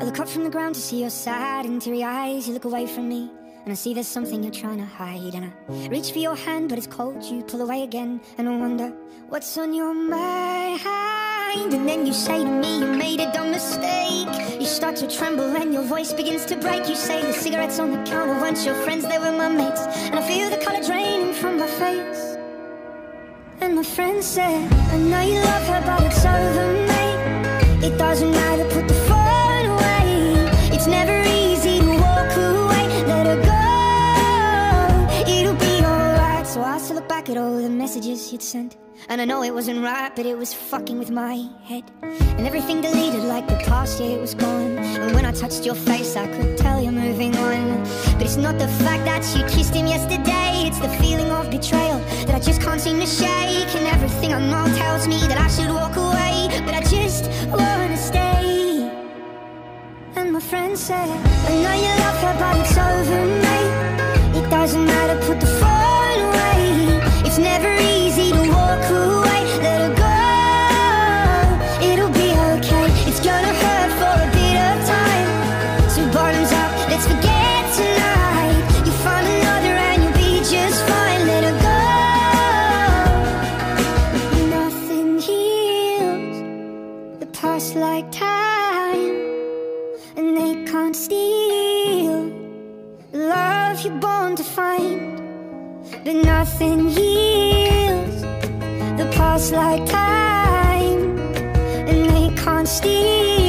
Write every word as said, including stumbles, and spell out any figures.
look up from the ground to see your sad and teary eyes. You look away from me and I see there's something you're trying to hide. And I reach for your hand but it's cold, you pull away again. And I wonder what's on your mind. And then you say to me you made a dumb mistake. You start to tremble and your voice begins to break. You say the cigarettes on the counter weren't your friends, they were my mates. And I feel the colour draining from my face. And my friend said, I know you love her but it's over, mate. It doesn't matter, put the phone away. It's never easy to walk away. Let her go, it'll be alright. So I still look back at all the messages you'd sent, and I know it wasn't right, but it was fucking with my head. And everything deleted like the past, yeah, it was gone. And when I touched your face, I could tell you're moving on. But it's not the fact that you kissed him yesterday, it's the feeling of betrayal that I just can't seem to shake. And everything I know tells me that I should walk away, but I just wanna stay. And my friend said, I know you love her, but it's over, mate. It doesn't matter, put the phone away. It's never easy to walk away. Let her go, it'll be okay. It's gonna hurt for a bit of time. So bottoms up, let's forget tonight. You'll find another and you'll be just fine. Let her go. Nothing heals the past like time, and they can't steal the love you're born to find. But nothing heals the past like time, and they can't steal